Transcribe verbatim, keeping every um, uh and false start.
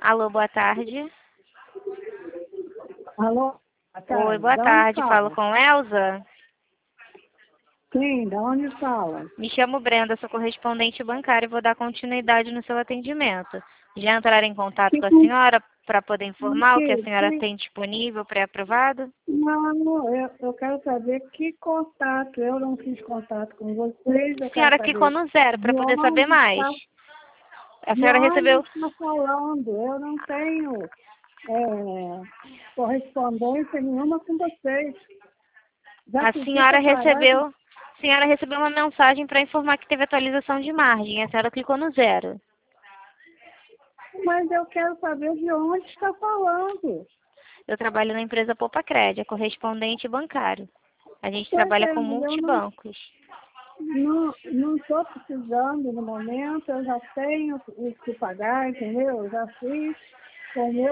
Alô, boa tarde. Alô? Boa tarde. Oi, boa Da tarde. onde Falo fala? com Elza. Sim, da onde fala? Me chamo Brenda, sou correspondente bancária e vou dar continuidade no seu atendimento. Já entraram em contato Que com a com senhora para poder informar o que a que, senhora que, tem disponível pré-aprovado? não, eu, eu quero saber que contato. Eu não fiz contato com vocês, eu A quero senhora clicou saber no zero para de poder saber onde mais. está, A de senhora onde recebeu. está falando. Eu não tenho é, correspondência nenhuma com vocês. Já A pedi senhora separado, recebeu. A senhora recebeu uma mensagem para informar que teve atualização de margem. A senhora clicou no zero. mas eu quero saber de onde está falando. Eu trabalho na empresa Popacred, é correspondente bancário. A gente Pois trabalha é, com mas eu não multibancos. Não não estou precisando no momento, eu já tenho o que pagar, entendeu? Eu já fiz com o meu